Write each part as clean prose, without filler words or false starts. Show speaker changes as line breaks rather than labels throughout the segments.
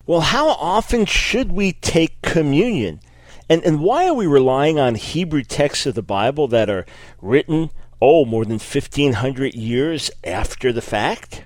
Well, how often should we take communion? And why are we relying on Hebrew texts of the Bible that are written, more than 1,500 years after the fact?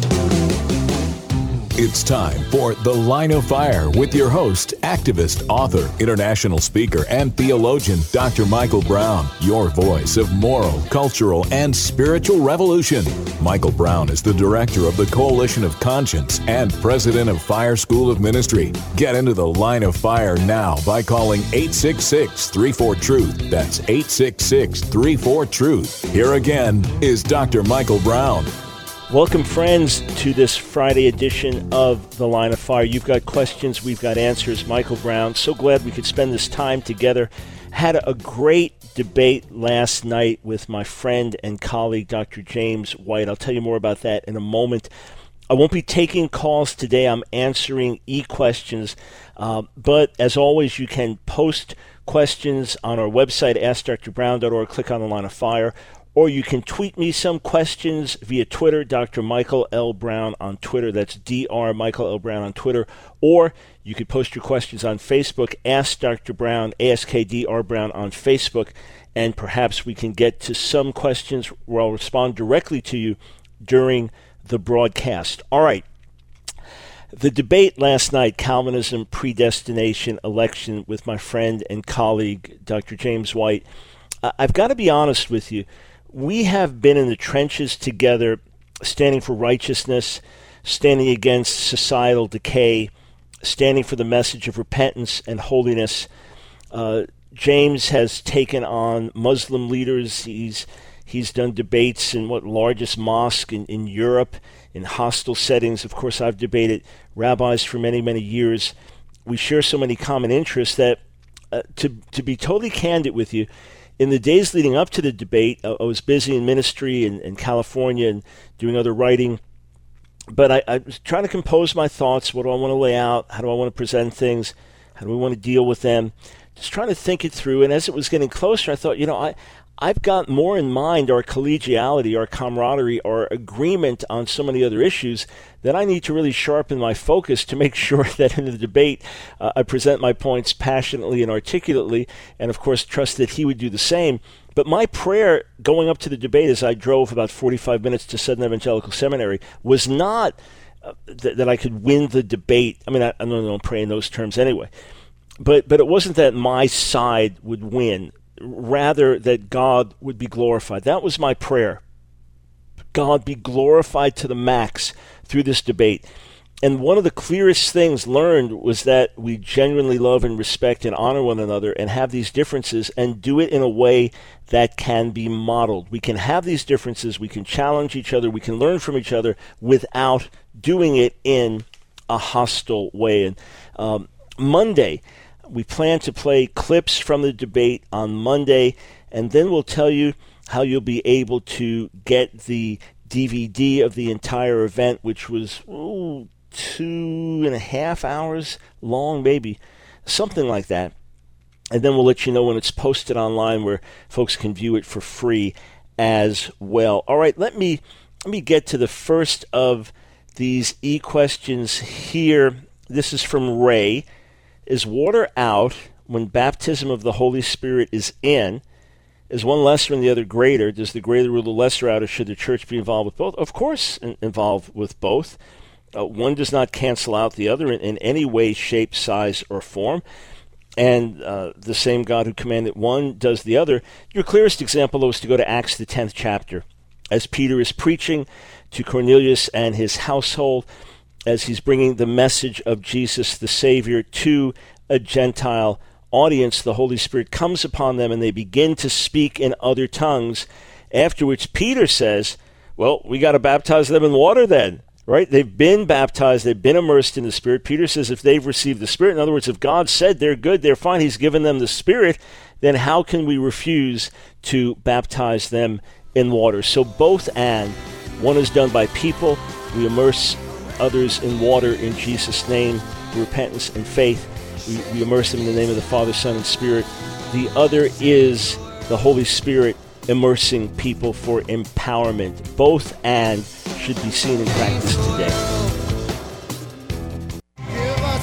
It's time for The Line of Fire with your host, activist, author, international speaker, and theologian, Dr. Michael Brown, your voice of moral, cultural, and spiritual revolution. Michael Brown is the director of the Coalition of Conscience and president of Fire School of Ministry. Get into The Line of Fire now by calling 866-34-TRUTH. That's 866-34-TRUTH. Here again is Dr. Michael Brown.
Welcome, friends, to this Friday edition of The Line of Fire. You've got questions, we've got answers. Michael Brown, so glad we could spend this time together. Had a great debate last night with my friend and colleague, Dr. James White. I'll tell you more about that in a moment. I won't be taking calls today. I'm answering e-questions. But as always, you can post questions on our website, AskDrBrown.org. Click on The Line of Fire. Or you can tweet me some questions via Twitter, Dr. Michael L. Brown on Twitter. That's Dr. Michael L. Brown on Twitter. Or you could post your questions on Facebook, Ask Dr. Brown, AskDr Brown on Facebook, and perhaps we can get to some questions where I'll respond directly to you during the broadcast. All right. The debate last night, Calvinism, predestination, election, with my friend and colleague, Dr. James White. I've got to be honest with you. We have been in the trenches together, standing for righteousness, standing against societal decay, standing for the message of repentance and holiness. James has taken on Muslim leaders. He's done debates in largest mosque in Europe, in hostile settings. Of course, I've debated rabbis for many, many years. We share so many common interests that, to be totally candid with you, in the days leading up to the debate, I was busy in ministry in California and doing other writing. But I was trying to compose my thoughts. What do I want to lay out? How do I want to present things? How do we want to deal with them? Just trying to think it through. And as it was getting closer, I thought, I've got more in mind our collegiality, our camaraderie, our agreement on so many other issues that I need to really sharpen my focus to make sure that in the debate I present my points passionately and articulately, and of course trust that he would do the same. But my prayer going up to the debate as I drove about 45 minutes to Southern Evangelical Seminary was not that I could win the debate. I mean, I don't pray in those terms anyway. But it wasn't that my side would win. Rather, that God would be glorified. That was my prayer. God be glorified to the max through this debate. And one of the clearest things learned was that we genuinely love and respect and honor one another and have these differences and do it in a way that can be modeled. We can have these differences, we can challenge each other, we can learn from each other without doing it in a hostile way. And Monday, we plan to play clips from the debate on Monday, and then we'll tell you how you'll be able to get the DVD of the entire event, which was 2.5 hours long, maybe, something like that. And then we'll let you know when it's posted online where folks can view it for free as well. All right, let me get to the first of these e-questions here. This is from Ray. Is water out when baptism of the Holy Spirit is in? Is one lesser and the other greater? Does the greater rule the lesser out, or should the church be involved with both? Of course, involved with both. One does not cancel out the other in any way, shape, size, or form. And the same God who commanded one does the other. Your clearest example, though, is to go to Acts, the 10th chapter. As Peter is preaching to Cornelius and his household, as he's bringing the message of Jesus the Savior to a Gentile audience, the Holy Spirit comes upon them and they begin to speak in other tongues, after which Peter says, well, we got to baptize them in water then, right? They've been baptized, they've been immersed in the Spirit. Peter says if they've received the Spirit, in other words, if God said they're good, they're fine, he's given them the Spirit, then how can we refuse to baptize them in water? So both and. One is done by people. We immerse others in water in Jesus' name, repentance and faith. We immerse them in the name of the Father, Son, and Spirit. The other is the Holy Spirit immersing people for empowerment. Both and should be seen in practice today.
Give us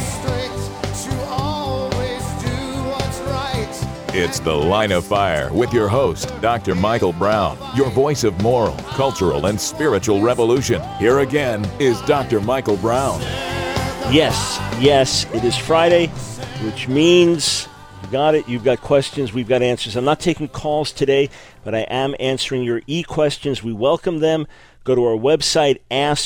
It's The Line of Fire with your host, Dr. Michael Brown, your voice of moral, cultural, and spiritual revolution. Here again is Dr. Michael Brown.
Yes, it is Friday, which means you got it. You've got questions. We've got answers. I'm not taking calls today, but I am answering your e-questions. We welcome them. Go to our website,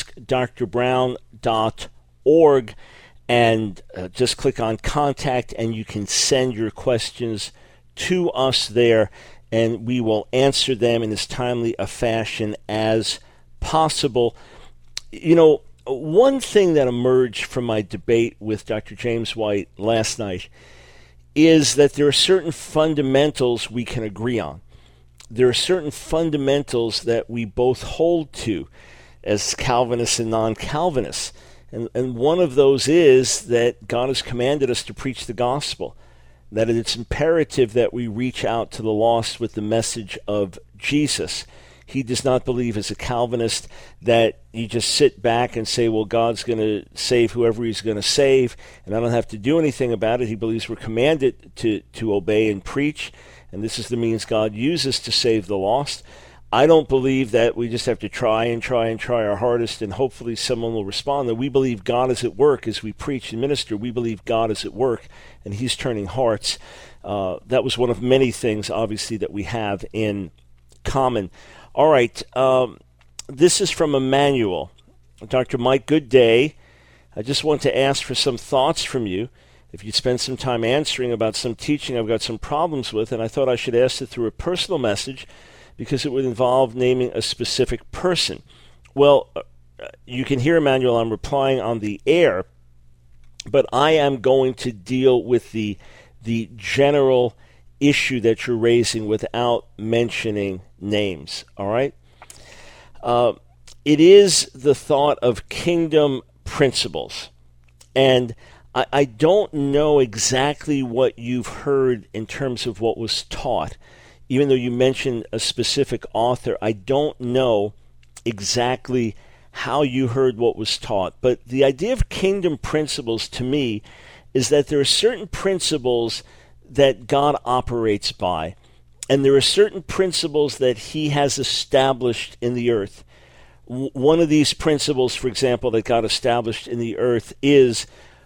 askdrbrown.org, and just click on Contact, and you can send your questions to us there, and we will answer them in as timely a fashion as possible. You know, one thing that emerged from my debate with Dr. James White last night is that there are certain fundamentals we can agree on. There are certain fundamentals that we both hold to as Calvinists and non-Calvinists. And one of those is that God has commanded us to preach the gospel, that it's imperative that we reach out to the lost with the message of Jesus. He does not believe, as a Calvinist, that you just sit back and say, well, God's going to save whoever he's going to save, and I don't have to do anything about it. He believes we're commanded to obey and preach, and this is the means God uses to save the lost. I don't believe that we just have to try our hardest and hopefully someone will respond. That we believe God is at work as we preach and minister. We believe God is at work and he's turning hearts. That was one of many things, obviously, that we have in common. All right, this is from Emmanuel. Dr. Mike, good day. I just want to ask for some thoughts from you. If you'd spend some time answering about some teaching I've got some problems with, and I thought I should ask it through a personal message because it would involve naming a specific person. Well, you can hear, Emmanuel, I'm replying on the air, but I am going to deal with the general issue that you're raising without mentioning names, all right? It is the thought of kingdom principles, and I don't know exactly what you've heard in terms of what was taught. Even though you mentioned a specific author, I don't know exactly how you heard what was taught. But the idea of kingdom principles to me is that there are certain principles that God operates by, and there are certain principles that he has established in the earth. One of these principles, for example, that God established in the earth is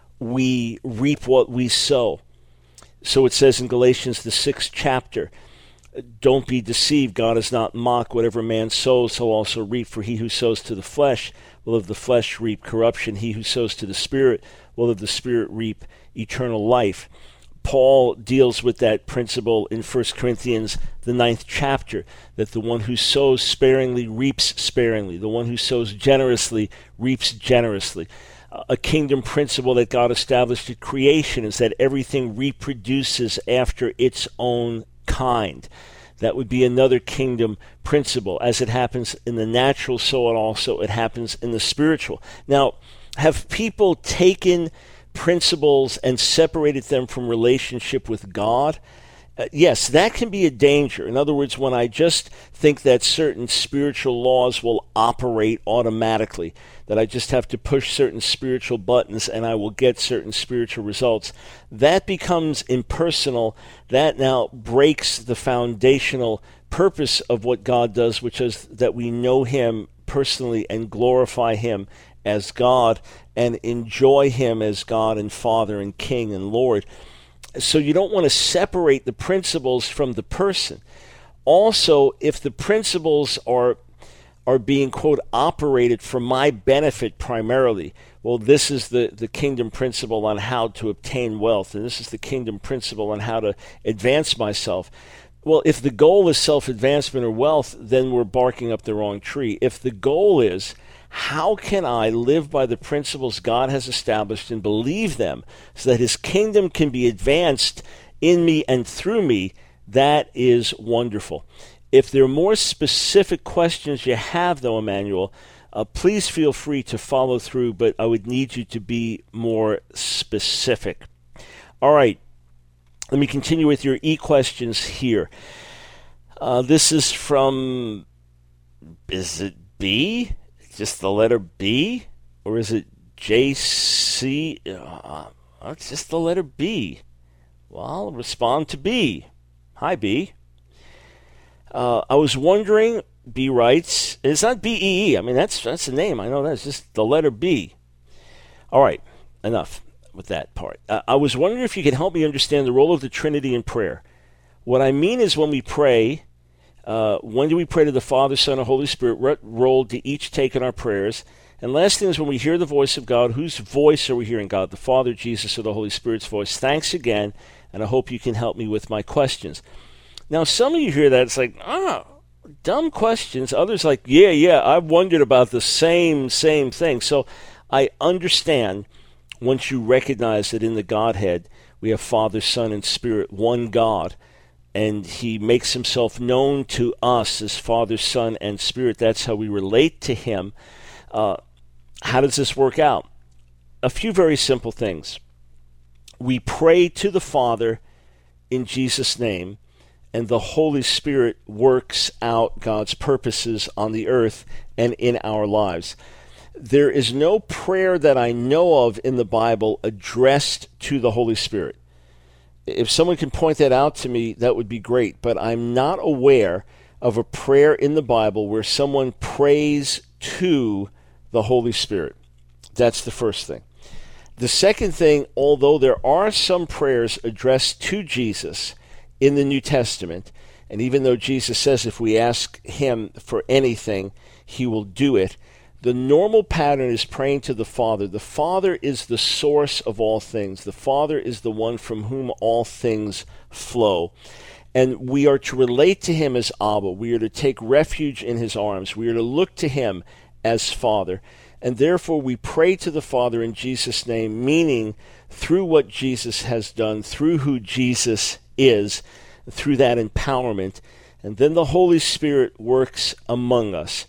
we reap what we sow. So it says in Galatians, the 6th chapter, don't be deceived, God is not mocked. Whatever man sows, he'll also reap. For he who sows to the flesh will of the flesh reap corruption. He who sows to the Spirit will of the Spirit reap eternal life. Paul deals with that principle in 1 Corinthians, the 9th chapter, that the one who sows sparingly reaps sparingly. The one who sows generously reaps generously. A kingdom principle that God established at creation is that everything reproduces after its own kind. That would be another kingdom principle. As it happens in the natural, so it happens in the spiritual. Now, have people taken principles and separated them from relationship with God? Yes, that can be a danger. In other words, when I just think that certain spiritual laws will operate automatically, that I just have to push certain spiritual buttons and I will get certain spiritual results, that becomes impersonal. That now breaks the foundational purpose of what God does, which is that we know him personally and glorify him as God and enjoy him as God and Father and King and Lord. So you don't want to separate the principles from the person. Also, if the principles are being, quote, operated for my benefit primarily, well, this is the kingdom principle on how to obtain wealth, and this is the kingdom principle on how to advance myself. Well, if the goal is self-advancement or wealth, then we're barking up the wrong tree. If the goal is, how can I live by the principles God has established and believe them so that his kingdom can be advanced in me and through me, that is wonderful. If there are more specific questions you have, though, Emmanuel, please feel free to follow through, but I would need you to be more specific. All right, let me continue with your e-questions here. This is from, is it B? Just the letter B? Or is it JC? It's just the letter B. Well, I'll respond to B. Hi, B. I was wondering, B writes, it's not B-E-E. I mean, that's the name. I know that's just the letter B. All right, enough with that part. I was wondering if you could help me understand the role of the Trinity in prayer. What I mean is when we pray, when do we pray to the Father, Son, and Holy Spirit? What role do each take in our prayers? And last thing is when we hear the voice of God, whose voice are we hearing, God, the Father, Jesus, or the Holy Spirit's voice? Thanks again, and I hope you can help me with my questions. Now, some of you hear that, it's like, dumb questions. Others like, yeah, I've wondered about the same thing. So I understand once you recognize that in the Godhead, we have Father, Son, and Spirit, one God, and he makes himself known to us as Father, Son, and Spirit. That's how we relate to him. How does this work out? A few very simple things. We pray to the Father in Jesus' name, and the Holy Spirit works out God's purposes on the earth and in our lives. There is no prayer that I know of in the Bible addressed to the Holy Spirit. If someone can point that out to me, that would be great. But I'm not aware of a prayer in the Bible where someone prays to the Holy Spirit. That's the first thing. The second thing, although there are some prayers addressed to Jesus in the New Testament, and even though Jesus says if we ask him for anything, he will do it, the normal pattern is praying to the Father. The Father is the source of all things. The Father is the one from whom all things flow. And we are to relate to him as Abba. We are to take refuge in his arms. We are to look to him as Father. And therefore we pray to the Father in Jesus' name, meaning through what Jesus has done, through who Jesus is, through that empowerment. And then the Holy Spirit works among us.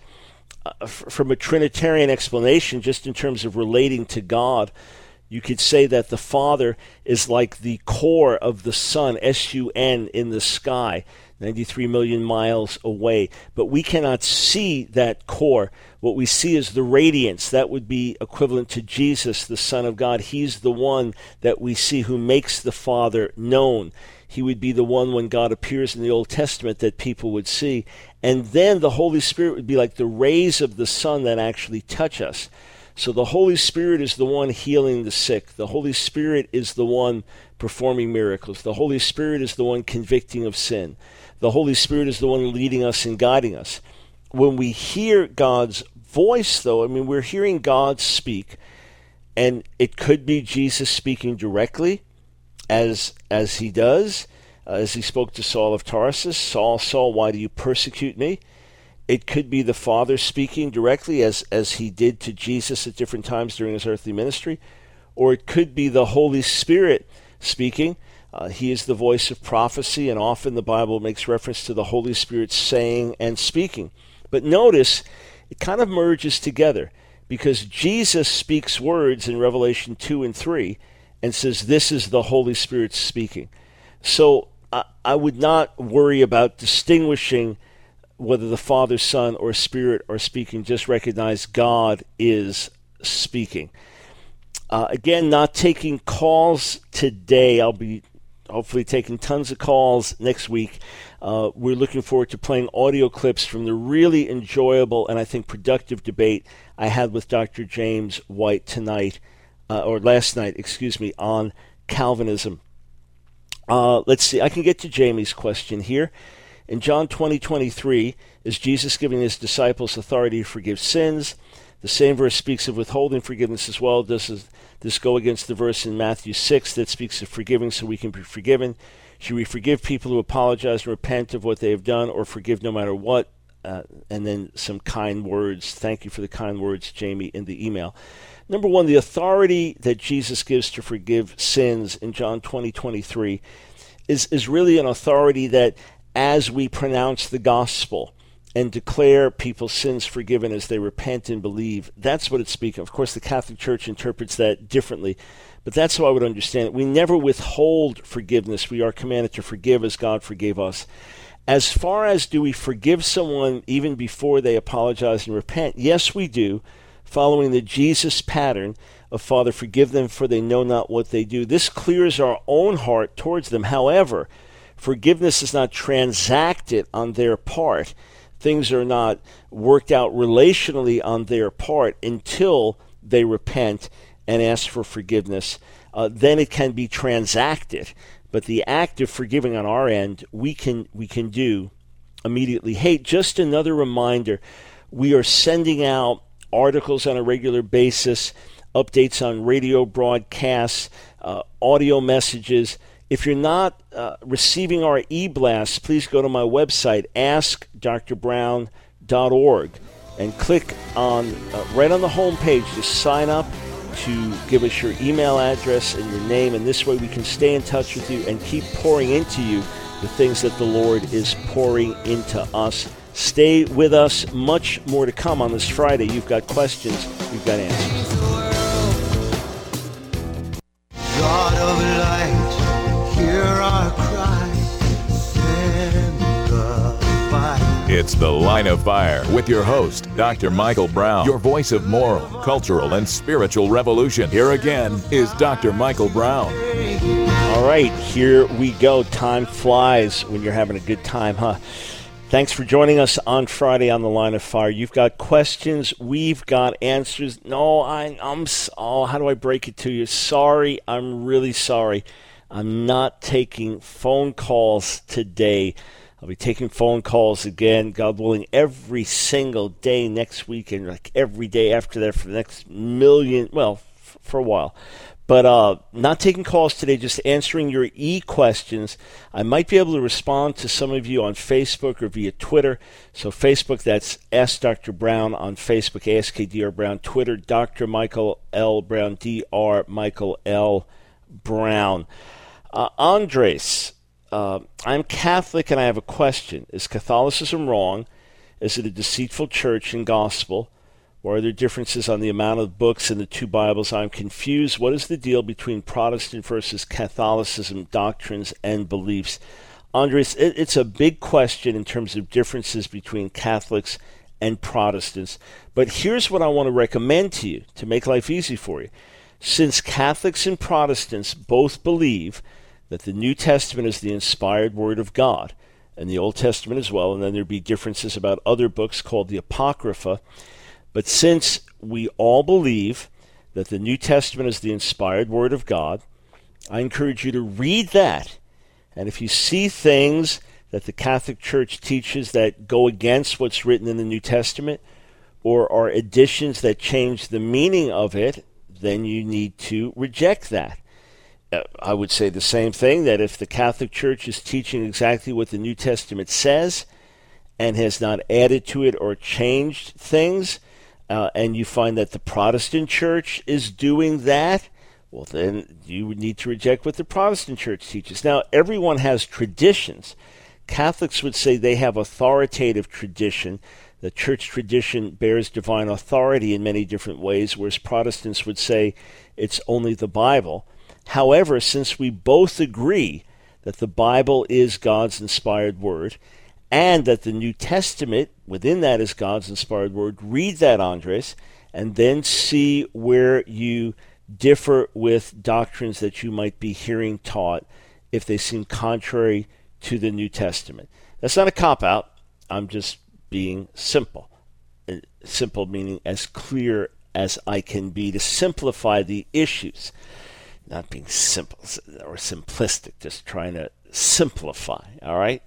From a Trinitarian explanation, just in terms of relating to God, you could say that the Father is like the core of the sun, S-U-N, in the sky, 93 million miles away. But we cannot see that core. What we see is the radiance. That would be equivalent to Jesus, the Son of God. He's the one that we see who makes the Father known. He would be the one when God appears in the Old Testament that people would see. And then the Holy Spirit would be like the rays of the sun that actually touch us. So the Holy Spirit is the one healing the sick. The Holy Spirit is the one performing miracles. The Holy Spirit is the one convicting of sin. The Holy Spirit is the one leading us and guiding us. When we hear God's voice, though, I mean, we're hearing God speak, and it could be Jesus speaking directly, as he does, as he spoke to Saul of Tarsus, Saul, Saul, why do you persecute me? It could be the Father speaking directly, as he did to Jesus at different times during his earthly ministry, or it could be the Holy Spirit speaking. He is the voice of prophecy, and often the Bible makes reference to the Holy Spirit saying and speaking. But notice, it kind of merges together, because Jesus speaks words in Revelation 2 and 3, and says this is the Holy Spirit speaking. So I would not worry about distinguishing whether the Father, Son, or Spirit are speaking. Just recognize God is speaking. Again, not taking calls today. I'll be hopefully taking tons of calls next week. We're looking forward to playing audio clips from the really enjoyable and I think productive debate I had with Dr. James White last night, on Calvinism. Let's see. I can get to Jamie's question here. In John 20:23, is Jesus giving his disciples authority to forgive sins? The same verse speaks of withholding forgiveness as well. Does this go against the verse in Matthew 6 that speaks of forgiving so we can be forgiven? Should we forgive people who apologize and repent of what they have done, or forgive no matter what? And then some kind words. Thank you for the kind words, Jamie, in the email. Number one, the authority that Jesus gives to forgive sins in John 20:23 is really an authority that as we pronounce the gospel and declare people's sins forgiven as they repent and believe, that's what it's speaking of. Of course, the Catholic Church interprets that differently, but that's how I would understand it. We never withhold forgiveness. We are commanded to forgive as God forgave us. As far as do we forgive someone even before they apologize and repent? Yes, we do, following the Jesus pattern of Father, forgive them for they know not what they do. This clears our own heart towards them. However, Forgiveness is not transacted on their part. Things are not worked out relationally on their part until they repent and ask for forgiveness. Then it can be transacted. But the act of forgiving on our end, we can do immediately. Hey, just another reminder, we are sending out articles on a regular basis, updates on radio broadcasts, audio messages. If you're not receiving our e-blasts, please go to my website, askdrbrown.org, and click on right on the home page to sign up, to give us your email address and your name, and this way we can stay in touch with you and keep pouring into you the things that the Lord is pouring into us. Stay with us. Much more to come on this Friday. You've got questions, you've got answers. God of light, hear our cry, send the fire.
It's The Line of Fire with your host, Dr. Michael Brown, your voice of moral, cultural, and spiritual revolution. Here again is Dr. Michael Brown.
All right, here we go. Time flies when you're having a good time, huh? Thanks for joining us on Friday on The Line of Fire. You've got questions, we've got answers. No, how do I break it to you? Sorry, I'm really sorry. I'm not taking phone calls today. I'll be taking phone calls again, God willing, every single day next week and like every day after that for the next million, for a while. But not taking calls today, just answering your e-questions. I might be able to respond to some of you on Facebook or via Twitter. So Facebook, that's Ask Dr. Brown on Facebook, AskDR Brown. Twitter, Dr. Michael L. Brown, Dr. Michael L. Brown. Andres, I'm Catholic and I have a question. Is Catholicism wrong? Is it a deceitful church and gospel? Or are there differences on the amount of books in the two Bibles? I'm confused. What is the deal between Protestant versus Catholicism doctrines and beliefs? Andres, it's a big question in terms of differences between Catholics and Protestants. But here's what I want to recommend to you to make life easy for you. Since Catholics and Protestants both believe that the New Testament is the inspired Word of God, and the Old Testament as well, and then there'd be differences about other books called the Apocrypha. But since we all believe that the New Testament is the inspired Word of God, I encourage you to read that. And if you see things that the Catholic Church teaches that go against what's written in the New Testament, or are additions that change the meaning of it, then you need to reject that. I would say the same thing, that if the Catholic Church is teaching exactly what the New Testament says and has not added to it or changed things, and you find that the Protestant Church is doing that, well, then you would need to reject what the Protestant Church teaches. Now, everyone has traditions. Catholics would say they have authoritative tradition. The church tradition bears divine authority in many different ways, whereas Protestants would say it's only the Bible. However, since we both agree that the Bible is God's inspired word, and that the New Testament within that is God's inspired word, read that, Andres, and then see where you differ with doctrines that you might be hearing taught if they seem contrary to the New Testament. That's not a cop-out. I'm just being simple. Simple meaning as clear as I can be to simplify the issues. Not being simple or simplistic, just trying to simplify, all right?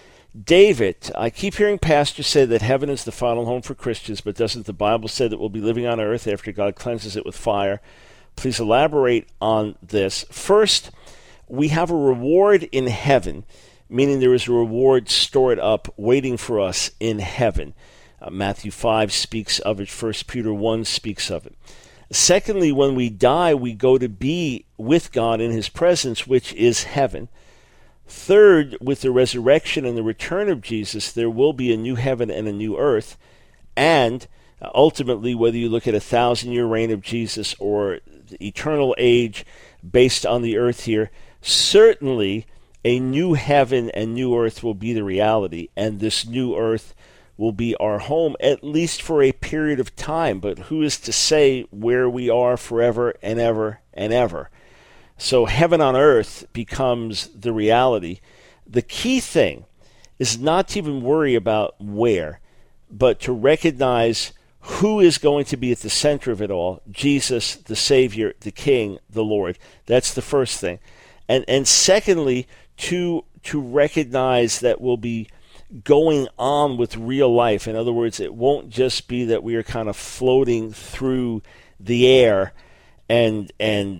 David, I keep hearing pastors say that heaven is the final home for Christians, but doesn't the Bible say that we'll be living on earth after God cleanses it with fire? Please elaborate on this. First, we have a reward in heaven, meaning there is a reward stored up waiting for us in heaven. Matthew 5 speaks of it. 1 Peter 1 speaks of it. Secondly, when we die, we go to be with God in his presence, which is heaven. Third, with the resurrection and the return of Jesus, there will be a new heaven and a new earth. And ultimately, whether you look at 1,000-year reign of Jesus or the eternal age based on the earth here, certainly a new heaven and new earth will be the reality. And this new earth will be our home, at least for a period of time. But who is to say where we are forever and ever and ever? So heaven on earth becomes the reality. The key thing is not to even worry about where, but to recognize who is going to be at the center of it all: Jesus, the Savior, the King, the Lord. That's the first thing. And secondly, to recognize that we'll be going on with real life. In other words, it won't just be that we are kind of floating through the air and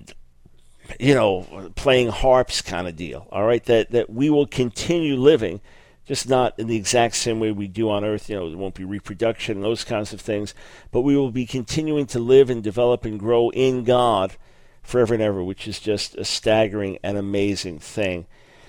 playing harps kind of deal. All right, that we will continue living, just not in the exact same way we do on earth. There won't be reproduction and those kinds of things, but we will be continuing to live and develop and grow in God forever and ever, which is just a staggering and amazing thing.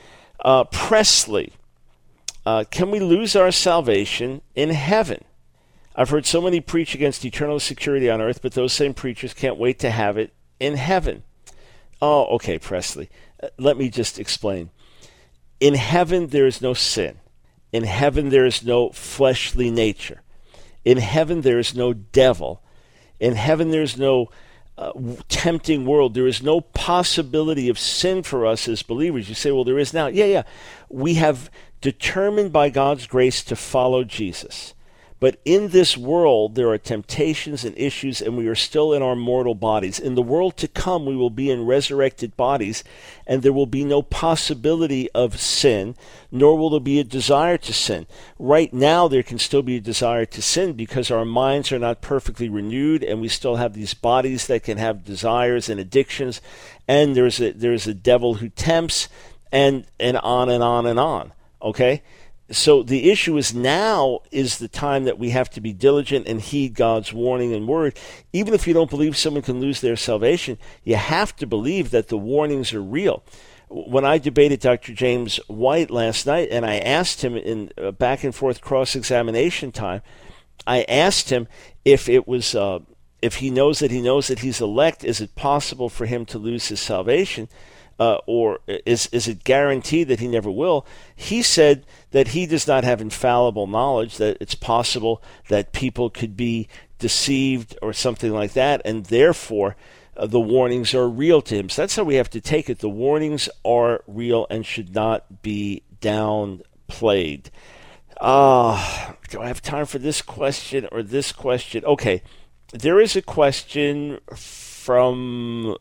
Presley, can we lose our salvation in heaven? I've heard so many preach against eternal security on earth, but those same preachers can't wait to have it in heaven. Oh, okay, Presley. Let me just explain. In heaven, there is no sin. In heaven, there is no fleshly nature. In heaven, there is no devil. In heaven, there is no tempting world. There is no possibility of sin for us as believers. You say, well, there is now. Yeah. We have determined by God's grace to follow Jesus. But in this world, there are temptations and issues, and we are still in our mortal bodies. In the world to come, we will be in resurrected bodies, and there will be no possibility of sin, nor will there be a desire to sin. Right now, there can still be a desire to sin because our minds are not perfectly renewed, and we still have these bodies that can have desires and addictions, and there's a devil who tempts, and on and on and on. Okay? So the issue is now is the time that we have to be diligent and heed God's warning and word. Even if you don't believe someone can lose their salvation, you have to believe that the warnings are real. When I debated Dr. James White last night, and I asked him in back and forth cross-examination time, I asked him if it was if he knows that he's elect, is it possible for him to lose his salvation? Or is it guaranteed that he never will? He said that he does not have infallible knowledge, that it's possible that people could be deceived or something like that, and therefore the warnings are real to him. So that's how we have to take it. The warnings are real and should not be downplayed. Do I have time for this question or this question? Okay, there is a question from,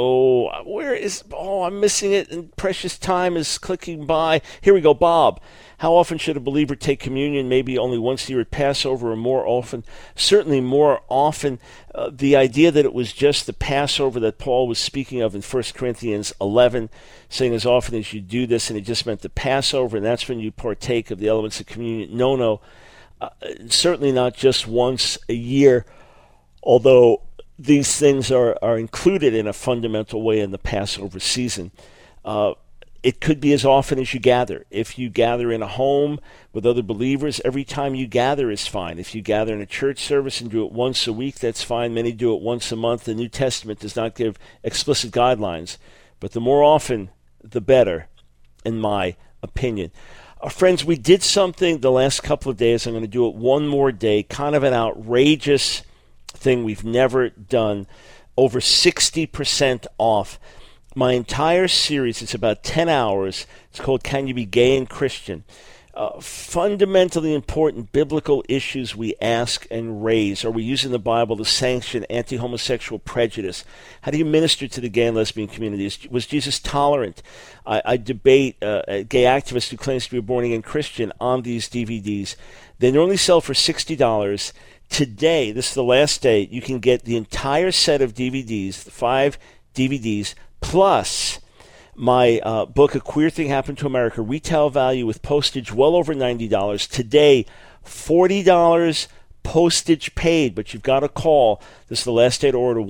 I'm missing it, and precious time is clicking by. Here we go, Bob. How often should a believer take communion? Maybe only once a year at Passover, or more often? Certainly more often. The idea that it was just the Passover that Paul was speaking of in 1 Corinthians 11, saying as often as you do this, and it just meant the Passover, and that's when you partake of the elements of communion. No, certainly not just once a year, although these things are included in a fundamental way in the Passover season. It could be as often as you gather. If you gather in a home with other believers, every time you gather is fine. If you gather in a church service and do it once a week, that's fine. Many do it once a month. The New Testament does not give explicit guidelines, but the more often, the better, in my opinion. Friends, we did something the last couple of days. I'm going to do it one more day, kind of an outrageous thing we've never done. Over 60% off my entire series. It's about 10 hours. It's called Can You Be Gay and Christian? Fundamentally important biblical issues we ask and raise. Are we using the Bible to sanction anti-homosexual prejudice? How do you minister to the gay and lesbian communities? Was Jesus tolerant? I debate a gay activist who claims to be a born-again Christian on these DVDs. They normally sell for $60. Today, this is the last day, you can get the entire set of DVDs, the 5 DVDs, plus my book, A Queer Thing Happened to America, retail value with postage well over $90. Today, $40 postage paid, but you've got to call. This is the last day to order,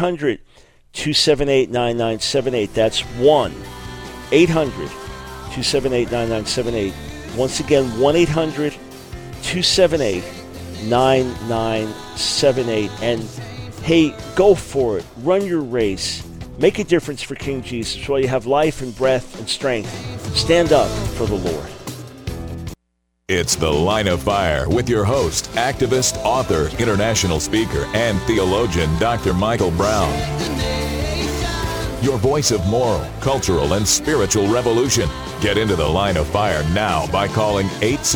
1-800-278-9978. That's 1-800-278-9978. Once again, 1-800-278-9978. And hey, go for it. Run your race. Make a difference for King Jesus while you have life and breath and strength. Stand up for the Lord.
It's The Line of Fire with your host, activist, author, international speaker, and theologian, Dr. Michael Brown. your voice of moral, cultural, and spiritual revolution. Get into the Line of Fire now by calling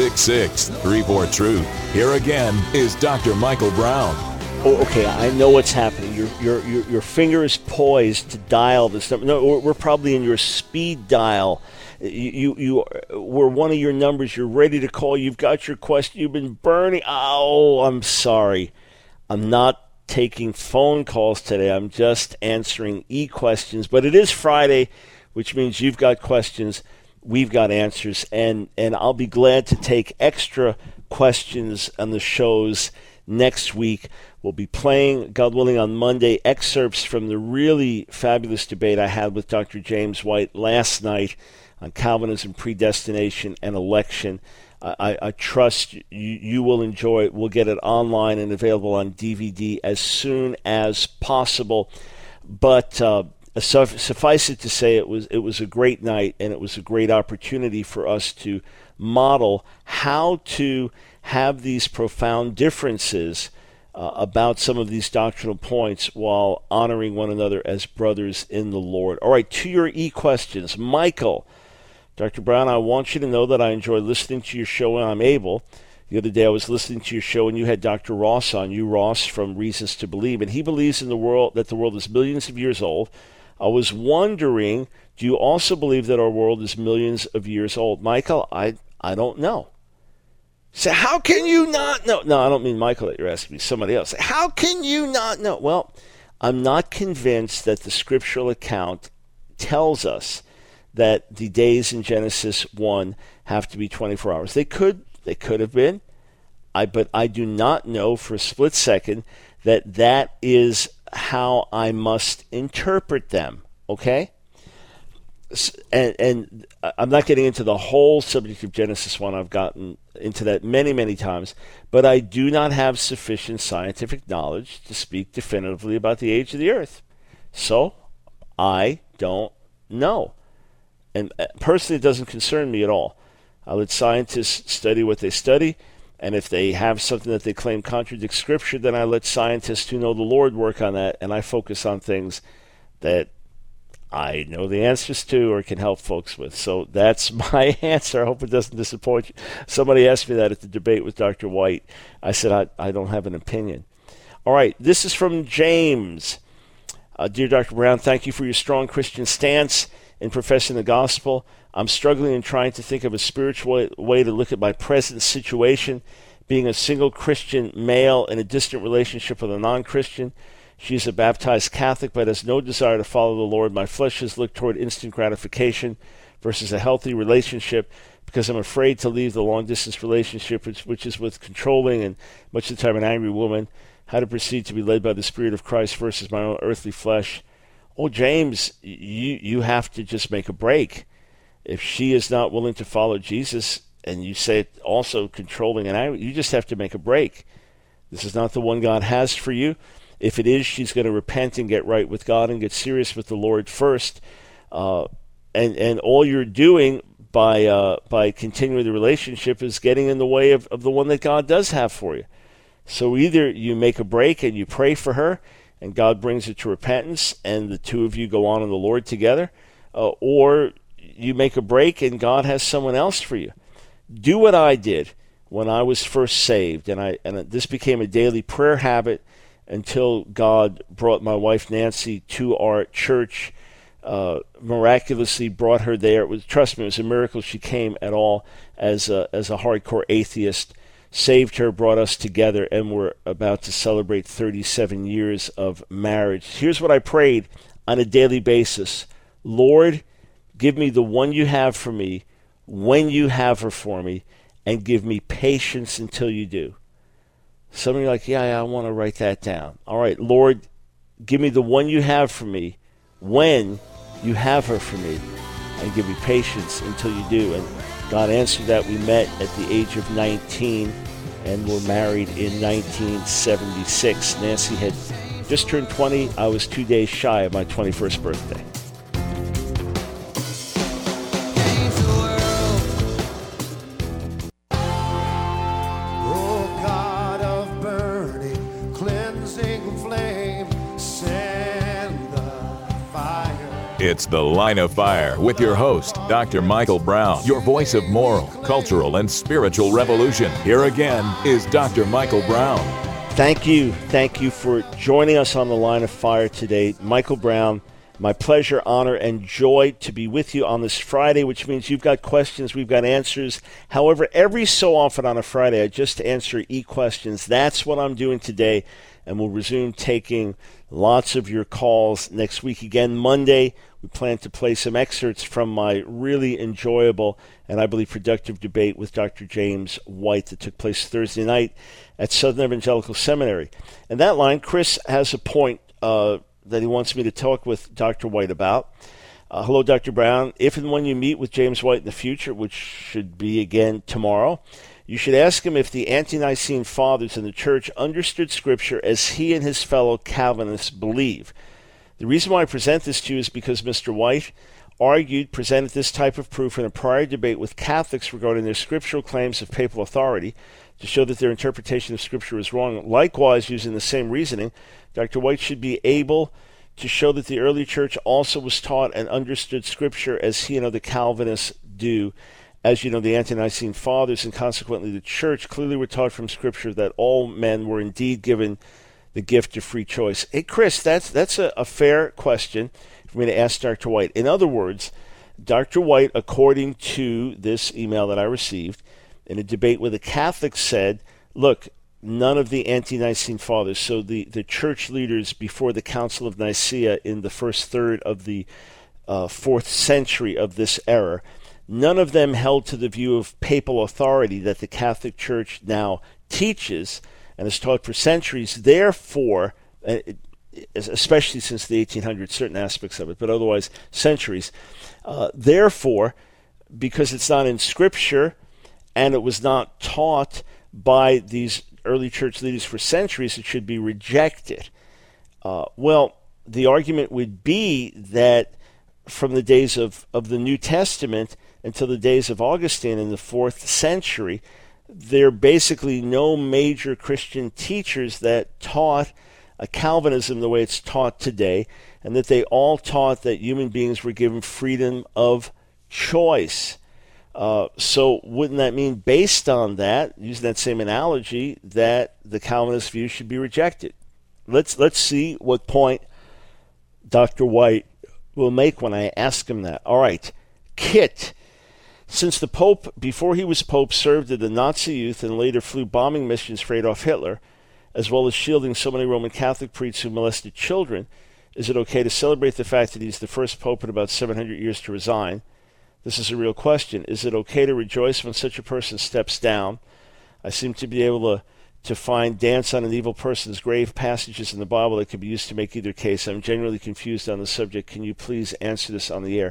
866-34-TRUTH. Here again is Dr. Michael Brown.
Oh, okay, I know what's happening. Your finger is poised to dial this number. No, we're probably in your speed dial. You were one of your numbers. You're ready to call. You've got your question. You've been burning. Oh, I'm sorry. I'm not taking phone calls today. I'm just answering e-questions. But it is Friday, which means you've got questions. We've got answers. And I'll be glad to take extra questions on the shows next week. We'll be playing, God willing, on Monday, excerpts from the really fabulous debate I had with Dr. James White last night on Calvinism, predestination, and election. I trust you will enjoy it. We'll get it online and available on DVD as soon as possible. But suffice it to say, it was a great night, and it was a great opportunity for us to model how to have these profound differences about some of these doctrinal points while honoring one another as brothers in the Lord. All right, to your e-questions. Michael, Dr. Brown, I want you to know that I enjoy listening to your show when I'm able. The other day I was listening to your show and you had Dr. Ross on, Ross from Reasons to Believe, and he believes in the world that the world is millions of years old. I was wondering, do you also believe that our world is millions of years old? Michael, I don't know. So how can you not know? No, I don't mean Michael that you're asking me, somebody else. How can you not know? Well, I'm not convinced that the scriptural account tells us that the days in Genesis 1 have to be 24 hours. They could have been, but I do not know for a split second that is how I must interpret them, okay? And I'm not getting into the whole subject of Genesis 1. I've gotten into that many, many times, but I do not have sufficient scientific knowledge to speak definitively about the age of the earth. So I don't know. And personally, it doesn't concern me at all. I let scientists study what they study, and if they have something that they claim contradicts Scripture, then I let scientists who know the Lord work on that, and I focus on things that I know the answers to or can help folks with. So that's my answer. I hope it doesn't disappoint you. Somebody asked me that at the debate with Dr. White. I said, I don't have an opinion. All right, this is from James. Dear Dr. Brown, thank you for your strong Christian stance in professing the gospel. I'm struggling in trying to think of a spiritual way to look at my present situation, being a single Christian male in a distant relationship with a non-Christian. She is a baptized Catholic but has no desire to follow the Lord. My flesh has looked toward instant gratification versus a healthy relationship because I'm afraid to leave the long-distance relationship, which is with controlling and much of the time an angry woman. How to proceed to be led by the Spirit of Christ versus my own earthly flesh. Oh, James, you have to just make a break. If she is not willing to follow Jesus, and you say it also controlling and angry, you just have to make a break. This is not the one God has for you. If it is, she's going to repent and get right with God and get serious with the Lord first. And all you're doing by continuing the relationship is getting in the way of the one that God does have for you. So either you make a break and you pray for her, and God brings her to repentance, and the two of you go on in the Lord together, or you make a break and God has someone else for you. Do what I did when I was first saved, and this became a daily prayer habit until God brought my wife Nancy to our church, miraculously brought her there. Trust me, it was a miracle she came at all as a hardcore atheist. Saved her, brought us together, and we're about to celebrate 37 years of marriage. Here's what I prayed on a daily basis. Lord, give me the one you have for me when you have her for me, and give me patience until you do. Some of you are like, yeah, I want to write that down. All right, Lord, give me the one you have for me when you have her for me, and give me patience until you do. And God answered that. We met at the age of 19 and were married in 1976. Nancy had just turned 20. I was 2 days shy of my 21st birthday.
Cleansing flame, send the fire.
It's The Line of Fire with your host, Dr. Michael Brown, your voice of moral, cultural, and spiritual revolution. Here again is Dr. Michael Brown.
Thank you for joining us on The Line of Fire today. Michael Brown, my pleasure, honor, and joy to be with you on this Friday, which means you've got questions, we've got answers. However, every so often on a Friday, I just answer e-questions. That's what I'm doing today, and we'll resume taking lots of your calls next week. Again, Monday, we plan to play some excerpts from my really enjoyable and I believe productive debate with Dr. James White that took place Thursday night at Southern Evangelical Seminary. And that line, Chris has a point that he wants me to talk with Dr. White about. Hello, Dr. Brown. If and when you meet with James White in the future, which should be again tomorrow, you should ask him if the Ante-Nicene Fathers in the Church understood Scripture as he and his fellow Calvinists believe. The reason why I present this to you is because Mr. White presented this type of proof in a prior debate with Catholics regarding their scriptural claims of papal authority to show that their interpretation of Scripture is wrong. Likewise, using the same reasoning, Dr. White should be able to show that the early church also was taught and understood Scripture as he and other Calvinists do. As you know, the Ante-Nicene Fathers and consequently the Church clearly were taught from Scripture that all men were indeed given the gift of free choice. Hey, Chris, that's a fair question for me to ask Dr. White. In other words, Dr. White, according to this email that I received, in a debate with a Catholic said, look, none of the Ante-Nicene Fathers, so the church leaders before the Council of Nicaea in the first third of the 4th century of this era, none of them held to the view of papal authority that the Catholic Church now teaches and has taught for centuries. Therefore, especially since the 1800s, certain aspects of it, but otherwise centuries. Therefore, because it's not in Scripture and it was not taught by these early church leaders for centuries, it should be rejected. Well, the argument would be that from the days of the New Testament until the days of Augustine in the 4th century, there are basically no major Christian teachers that taught Calvinism the way it's taught today, and that they all taught that human beings were given freedom of choice. So wouldn't that mean, based on that, using that same analogy, that the Calvinist view should be rejected? Let's see what point Dr. White will make when I ask him that. All right, Kit. Since the Pope, before he was Pope, served in the Nazi youth and later flew bombing missions for Adolf Hitler, as well as shielding so many Roman Catholic priests who molested children, is it okay to celebrate the fact that he's the first Pope in about 700 years to resign? This is a real question. Is it okay to rejoice when such a person steps down? I seem to be able to find dance on an evil person's grave passages in the Bible that could be used to make either case. I'm genuinely confused on the subject. Can you please answer this on the air?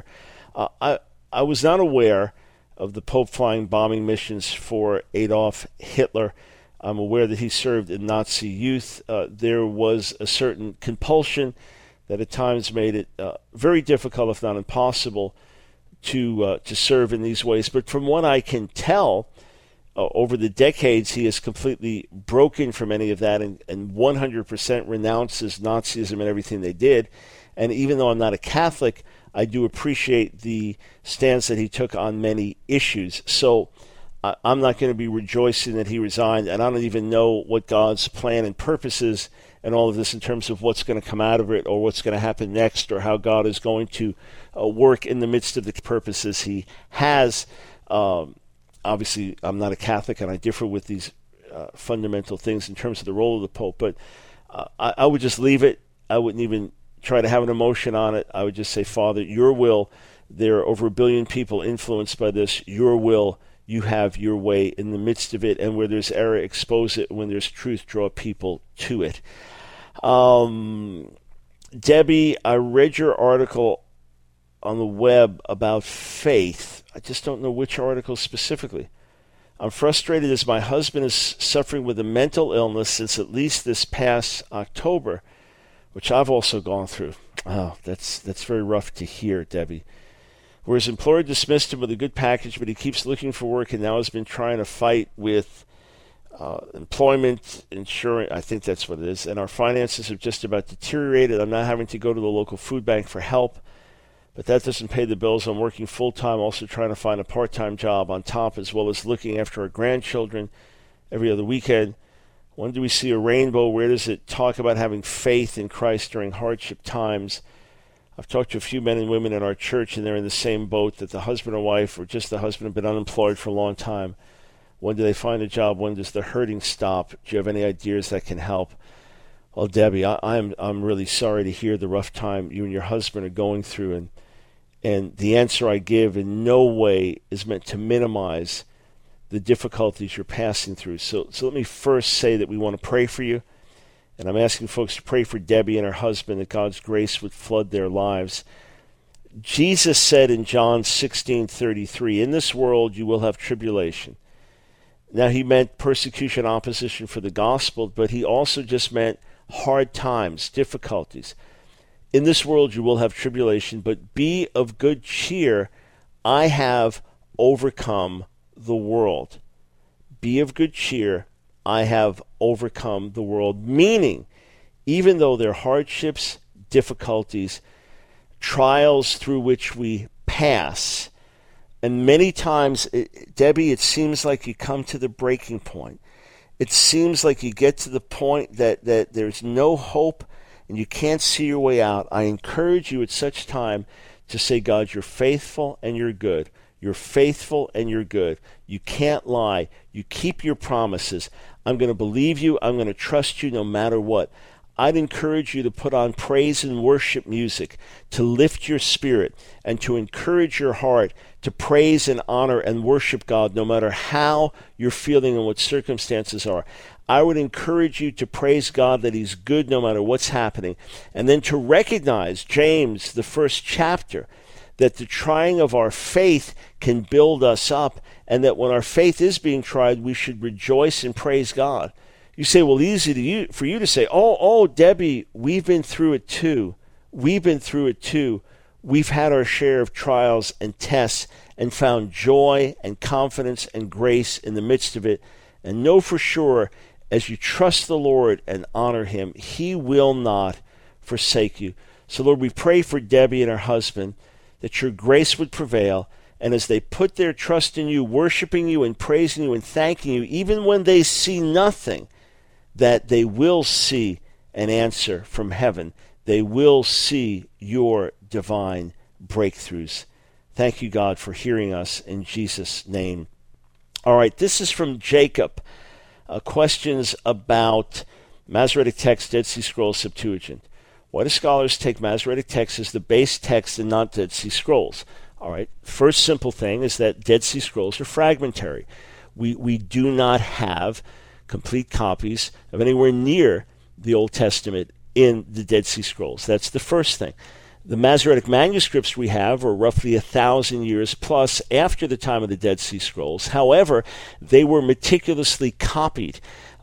I was not aware of the Pope flying bombing missions for Adolf Hitler. I'm aware that he served in Nazi youth. There was a certain compulsion that at times made it very difficult, if not impossible, to serve in these ways. But from what I can tell, over the decades, he has completely broken from any of that and 100% renounces Nazism and everything they did. And even though I'm not a Catholic, I do appreciate the stance that he took on many issues. So I'm not going to be rejoicing that he resigned, and I don't even know what God's plan and purpose is and all of this in terms of what's going to come out of it or what's going to happen next or how God is going to work in the midst of the purposes he has. Obviously, I'm not a Catholic, and I differ with these fundamental things in terms of the role of the Pope, but I would just leave it. I wouldn't even try to have an emotion on it. I would just say, Father, your will. There are over 1 billion people influenced by this. Your will, you have your way in the midst of it, and where there's error, expose it. When there's truth, draw people to it. Debbie, I read your article on the web about faith. I just don't know which article specifically. I'm frustrated as my husband is suffering with a mental illness since at least this past October, which I've also gone through. Oh, that's very rough to hear, Debbie. Where his employer dismissed him with a good package, but he keeps looking for work and now has been trying to fight with employment, insurance, I think that's what it is, and our finances have just about deteriorated. I'm now having to go to the local food bank for help. but that doesn't pay the bills. I'm working full-time, also trying to find a part-time job on top, as well as looking after our grandchildren every other weekend. When do we see a rainbow? Where does it talk about having faith in Christ during hardship times? I've talked to a few men and women in our church, and they're in the same boat, that the husband or wife, or just the husband, have been unemployed for a long time. When do they find a job? When does the hurting stop? Do you have any ideas that can help? Well, Debbie, I'm really sorry to hear the rough time you and your husband are going through, and the answer I give in no way is meant to minimize the difficulties you're passing through. So let me first say that we want to pray for you, and I'm asking folks to pray for Debbie and her husband, that God's grace would flood their lives. Jesus said in John 16:33, "In this world you will have tribulation." Now, he meant persecution, opposition for the gospel, but he also just meant hard times, difficulties. In this world you will have tribulation, but be of good cheer. I have overcome the world. Be of good cheer. I have overcome the world. Meaning, even though there are hardships, difficulties, trials through which we pass, and many times, Debbie, it seems like you come to the breaking point. It seems like you get to the point that there's no hope and you can't see your way out. I encourage you at such time to say, God, you're faithful and you're good. You're faithful and you're good. You can't lie. You keep your promises. I'm going to believe you. I'm going to trust you no matter what. I'd encourage you to put on praise and worship music to lift your spirit and to encourage your heart to praise and honor and worship God no matter how you're feeling and what circumstances are. I would encourage you to praise God that he's good no matter what's happening, and then to recognize James, the first chapter, that the trying of our faith can build us up, and that when our faith is being tried, we should rejoice and praise God. You say, well, for you to say, oh, Debbie, we've been through it too. We've been through it too. We've had our share of trials and tests and found joy and confidence and grace in the midst of it. And know for sure, as you trust the Lord and honor him, he will not forsake you. So, Lord, we pray for Debbie and her husband, that your grace would prevail. And as they put their trust in you, worshiping you and praising you and thanking you, even when they see nothing, that they will see an answer from heaven. They will see your divine breakthroughs. Thank you, God, for hearing us in Jesus' name. All right, this is from Jacob. Questions about Masoretic text, Dead Sea Scrolls, Septuagint. Why do scholars take Masoretic text as the base text and not Dead Sea Scrolls? All right, first simple thing is that Dead Sea Scrolls are fragmentary. We do not have complete copies of anywhere near the Old Testament in the Dead Sea Scrolls. That's the first thing. The Masoretic manuscripts we have are roughly 1,000 years plus after the time of the Dead Sea Scrolls. However, they were meticulously copied.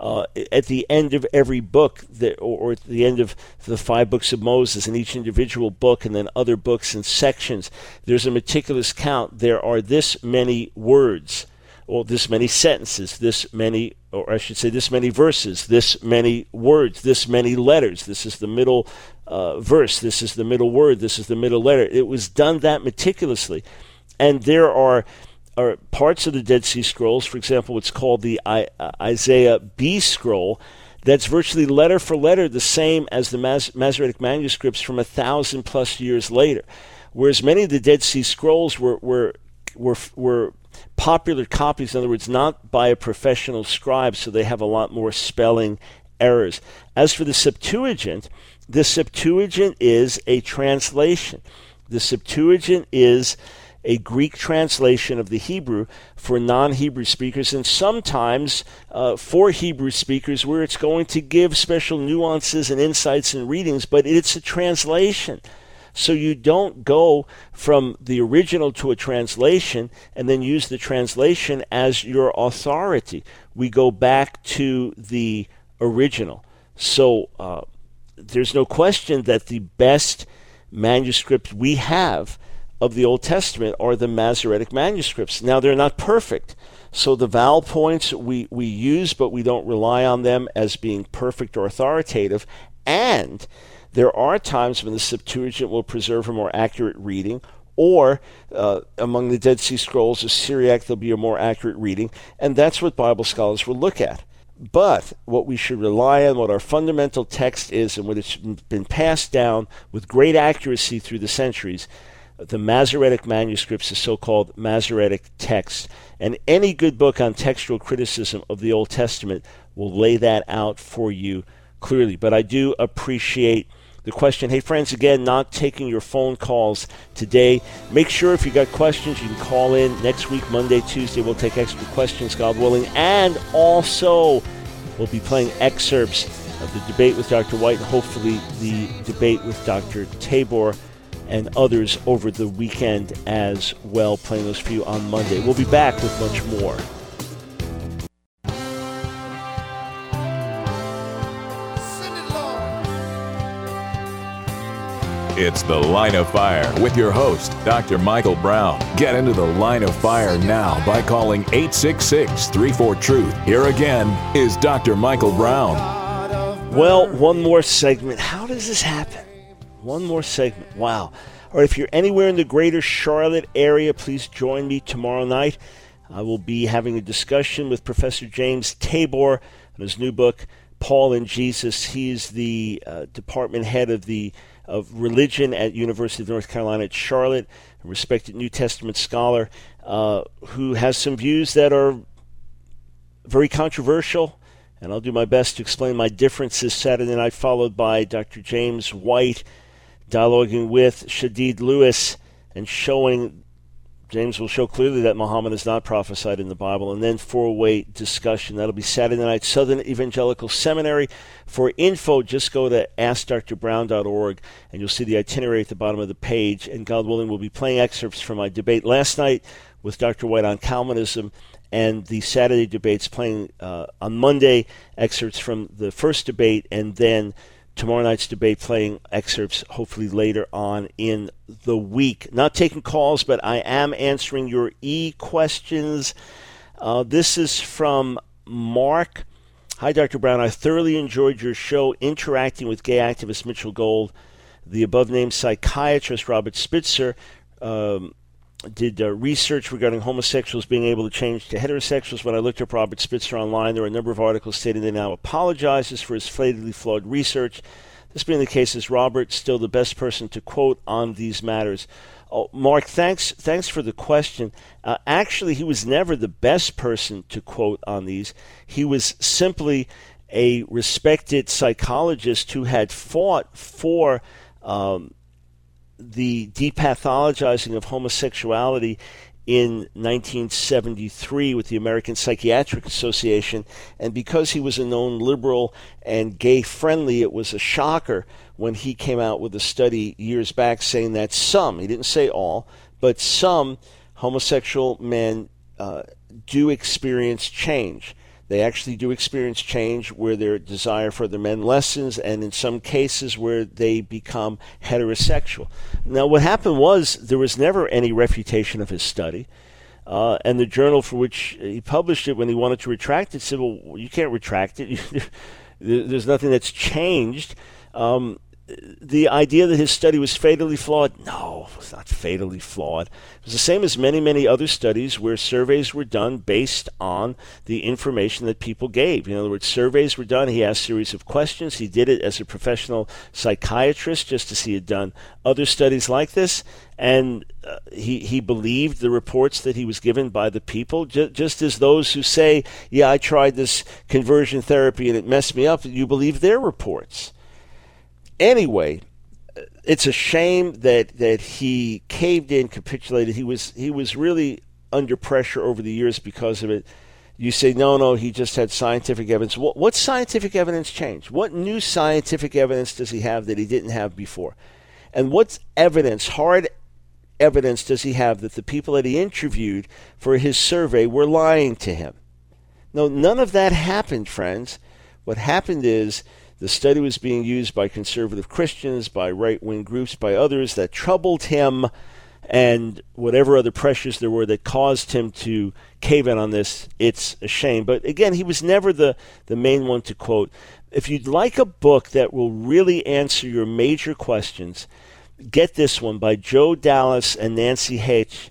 At the end of every book, or at the end of the 5 books of Moses, in each individual book, and then other books and sections, there's a meticulous count. There are this many words, or this many sentences, this many verses, this many words, this many letters. This is the middle verse, this is the middle word, this is the middle letter. It was done that meticulously. And there are parts of the Dead Sea Scrolls, for example, what's called the Isaiah B scroll, that's virtually letter for letter the same as the Masoretic manuscripts from 1,000 plus years later. Whereas many of the Dead Sea Scrolls were popular copies, in other words, not by a professional scribe, so they have a lot more spelling errors. As for the Septuagint is a translation. The Septuagint is a Greek translation of the Hebrew for non-Hebrew speakers, and sometimes for Hebrew speakers, where it's going to give special nuances and insights and readings, but it's a translation. So you don't go from the original to a translation and then use the translation as your authority. We go back to the original. So there's no question that the best manuscript we have of the Old Testament are the Masoretic manuscripts. Now, they're not perfect. So the vowel points we use, but we don't rely on them as being perfect or authoritative. And There are times when the Septuagint will preserve a more accurate reading, or among the Dead Sea Scrolls, the Syriac, there'll be a more accurate reading, and that's what Bible scholars will look at. But what we should rely on, what our fundamental text is, and what it's been passed down with great accuracy through the centuries, the Masoretic manuscripts, the so-called Masoretic texts. And any good book on textual criticism of the Old Testament will lay that out for you clearly. But I do appreciate the question. Hey, friends, again, not taking your phone calls today. Make sure if you got questions, you can call in next week, Monday, Tuesday. We'll take extra questions, God willing. And also, we'll be playing excerpts of the debate with Dr. White and hopefully the debate with Dr. Tabor and others over the weekend as well, playing those for you on Monday. We'll be back with much more.
It's The Line of Fire with your host, Dr. Michael Brown. Get into the Line of Fire now by calling 866-34-TRUTH. Here again is Dr. Michael Brown.
Well, one more segment. How does this happen? One more segment. Wow. All right, if you're anywhere in the greater Charlotte area, please join me tomorrow night. I will be having a discussion with Professor James Tabor on his new book, Paul and Jesus. He is the department head of religion at University of North Carolina at Charlotte, a respected New Testament scholar who has some views that are very controversial, and I'll do my best to explain my differences Saturday night, followed by Dr. James White dialoguing with Shadid Lewis and James will show clearly that Muhammad is not prophesied in the Bible, and then four-way discussion. That'll be Saturday night, Southern Evangelical Seminary. For info, just go to AskDrBrown.org, and you'll see the itinerary at the bottom of the page. And God willing, we'll be playing excerpts from my debate last night with Dr. White on Calvinism, and the Saturday debates playing on Monday, excerpts from the first debate, and then tomorrow night's debate playing excerpts hopefully later on in the week. Not taking calls, but I am answering your e-questions. This is from Mark. Hi, Dr. Brown. I thoroughly enjoyed your show interacting with gay activist Mitchell Gold. The above-named psychiatrist Robert Spitzer did research regarding homosexuals being able to change to heterosexuals. When I looked up Robert Spitzer online, there were a number of articles stating that he now apologizes for his fatally flawed research. This being the case, is Robert still the best person to quote on these matters? Oh, Mark, thanks for the question. Actually, he was never the best person to quote on these. He was simply a respected psychologist who had fought for the depathologizing of homosexuality in 1973 with the American Psychiatric Association, and because he was a known liberal and gay-friendly, it was a shocker when he came out with a study years back saying that some, he didn't say all, but some homosexual men do experience change. They actually do experience change where their desire for other men lessens, and in some cases where they become heterosexual. Now, what happened was there was never any refutation of his study, and the journal for which he published it, when he wanted to retract it, said, well, you can't retract it. There's nothing that's changed. The idea that his study was fatally flawed, no, it was not fatally flawed. It was the same as many, many other studies where surveys were done based on the information that people gave. In other words, surveys were done. He asked a series of questions. He did it as a professional psychiatrist just as he had done other studies like this. And he believed the reports that he was given by the people, just as those who say, yeah, I tried this conversion therapy and it messed me up, you believe their reports. Anyway, it's a shame that he caved in, capitulated. He was really under pressure over the years because of it. You say, no, he just had scientific evidence. What scientific evidence changed? What new scientific evidence does he have that he didn't have before? And what evidence, hard evidence, does he have that the people that he interviewed for his survey were lying to him? No, none of that happened, friends. What happened is the study was being used by conservative Christians, by right-wing groups, by others that troubled him, and whatever other pressures there were that caused him to cave in on this, it's a shame. But again, he was never the main one to quote. If you'd like a book that will really answer your major questions, get this one by Joe Dallas and Nancy Heche,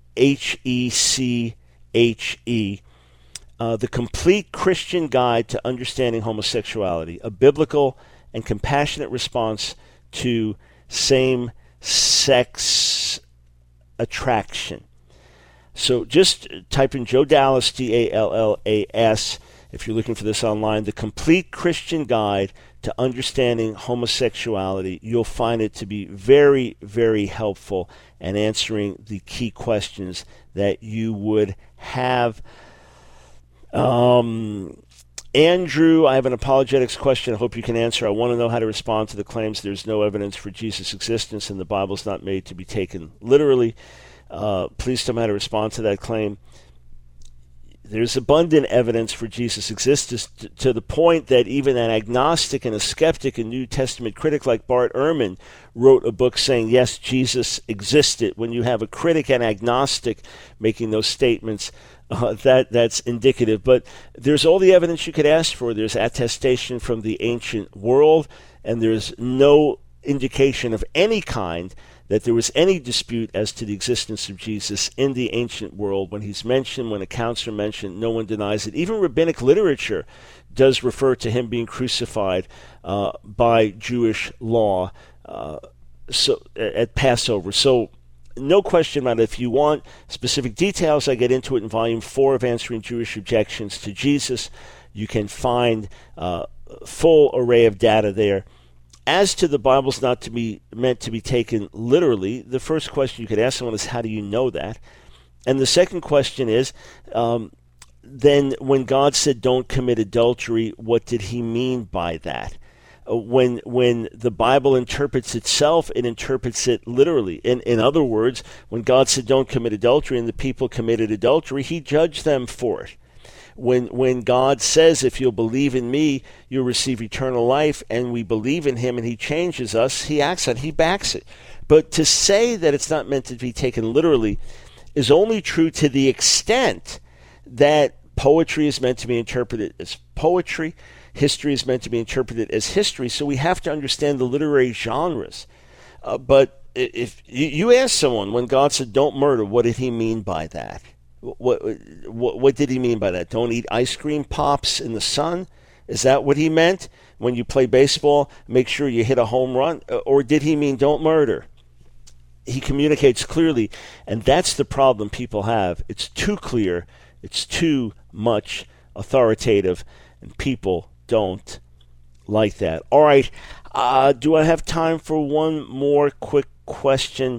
Heche. The Complete Christian Guide to Understanding Homosexuality, a biblical and compassionate response to same-sex attraction. So just type in Joe Dallas, Dallas, if you're looking for this online, The Complete Christian Guide to Understanding Homosexuality. You'll find it to be very, very helpful in answering the key questions that you would have. Andrew, I have an apologetics question I hope you can answer. I want to know how to respond to the claims there's no evidence for Jesus' existence and the Bible's not made to be taken literally. Please tell me how to respond to that claim. There's abundant evidence for Jesus' existence to the point that even an agnostic and a skeptic and New Testament critic like Bart Ehrman wrote a book saying, yes, Jesus existed. When you have a critic and agnostic making those statements, that's indicative. But there's all the evidence you could ask for. There's attestation from the ancient world, and there's no indication of any kind that there was any dispute as to the existence of Jesus in the ancient world. When he's mentioned, when accounts are mentioned, no one denies it. Even rabbinic literature does refer to him being crucified by Jewish law so at Passover. So no question about it. If you want specific details, I get into it in Volume 4 of Answering Jewish Objections to Jesus. You can find a full array of data there. As to the Bible's not to be meant to be taken literally, the first question you could ask someone is, how do you know that? And the second question is, then when God said don't commit adultery, what did he mean by that? When the Bible interprets itself, it interprets it literally. In other words, when God said don't commit adultery and the people committed adultery, he judged them for it. When God says, if you'll believe in me, you'll receive eternal life, and we believe in him and he changes us, he acts on it, he backs it. But to say that it's not meant to be taken literally is only true to the extent that poetry is meant to be interpreted as poetry, history is meant to be interpreted as history, so we have to understand the literary genres. But if you ask someone, when God said don't murder, what did he mean by that? What did he mean by that? Don't eat ice cream pops in the sun? Is that what he meant? When you play baseball, make sure you hit a home run? Or did he mean don't murder? He communicates clearly, and that's the problem people have. It's too clear. It's too much authoritative, and people don't like that. All right. Do I have time for one more quick question?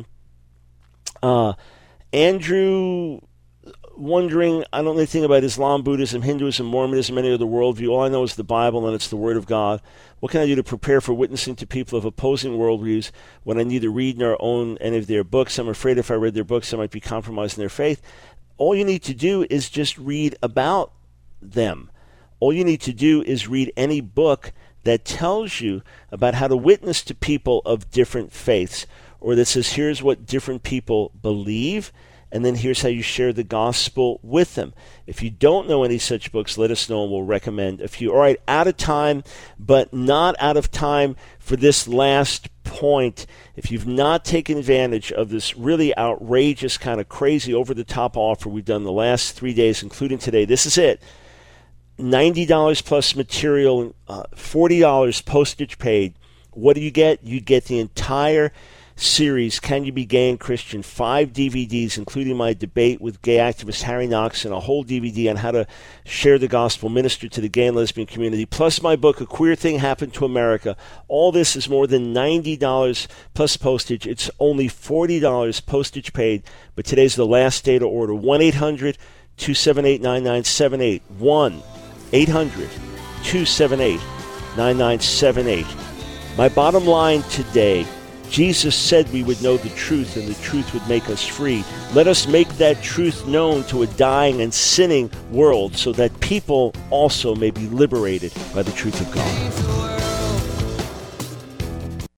Andrew, wondering, I don't know anything about Islam, Buddhism, Hinduism, Mormonism, any other worldview. All I know is the Bible, and it's the Word of God. What can I do to prepare for witnessing to people of opposing worldviews when I neither read nor own any of their books? I'm afraid if I read their books, I might be compromising their faith. All you need to do is just read about them. All you need to do is read any book that tells you about how to witness to people of different faiths, or that says, here's what different people believe, and then here's how you share the gospel with them. If you don't know any such books, let us know and we'll recommend a few. All right, out of time, but not out of time for this last point. If you've not taken advantage of this really outrageous, kind of crazy, over-the-top offer we've done the last 3 days, including today, this is it. $90 plus material, $40 postage paid. What do you get? You get the entire series, Can You Be Gay and Christian? 5 DVDs, including my debate with gay activist Harry Knox, and a whole DVD on how to share the gospel, minister to the gay and lesbian community, plus my book, A Queer Thing Happened to America. All this is more than $90 plus postage. It's only $40 postage paid, but today's the last day to order. 1-800-278-9978. 1-800-278-9978. My bottom line today, Jesus said we would know the truth, and the truth would make us free. Let us make that truth known to a dying and sinning world so that people also may be liberated by the truth of God.